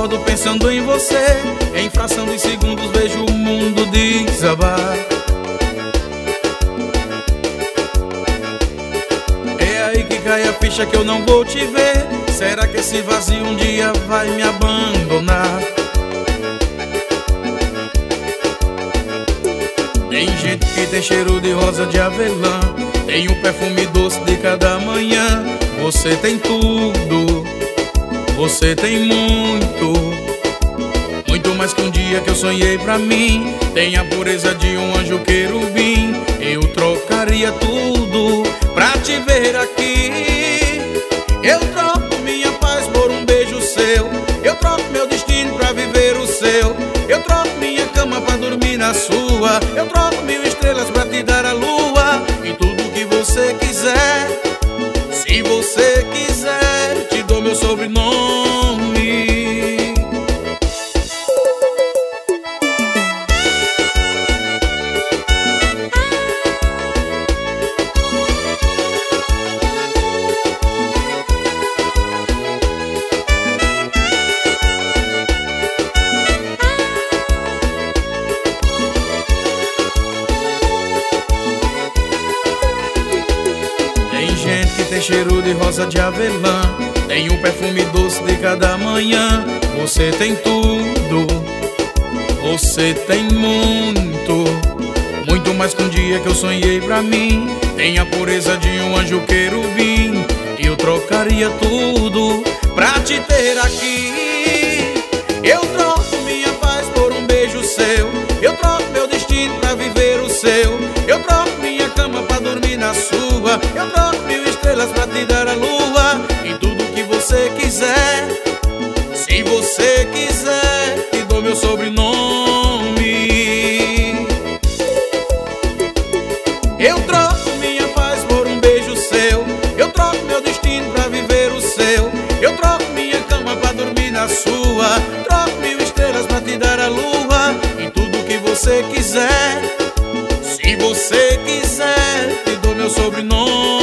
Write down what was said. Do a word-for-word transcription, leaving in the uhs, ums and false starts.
acordo pensando em você. Em fração de segundos vejo o mundo desabar. É aí que cai a ficha que eu não vou te ver. Será que esse vazio um dia vai me abandonar? Tem gente que tem cheiro de rosa de avelã, tem o perfume doce de cada manhã. Você tem tudo, você tem muito, muito mais que um dia que eu sonhei pra mim. Tem a pureza de um anjo querubim. Eu trocaria tudo pra te ver aqui. Eu troco minha paz por um beijo seu. Eu troco meu destino pra viver o seu. Eu troco minha cama pra dormir na sua. Eu troco mil estrelas pra te dar a lua. E tudo que você quiser, se você quiser, te dou meu sobrenome. Tem cheiro de rosa de avelã, tem o perfume doce de cada manhã. Você tem tudo, você tem muito, muito mais que um dia que eu sonhei pra mim. Tem a pureza de um anjo querubim. Eu trocaria tudo pra te ter aqui. Eu troco minha paz por um beijo seu. Eu troco meu destino pra viver o seu. Eu troco minha cama pra dormir na sua. Eu troco mil estrelas pra te dar a lua. E tudo que você quiser, se você quiser, te dou meu sobrenome. Eu troco minha paz por um beijo seu. Eu troco meu destino pra viver o seu. Eu troco minha cama pra dormir na sua. Troco mil estrelas pra te dar a lua. E tudo que você quiser, se você quiser, te dou meu sobrenome.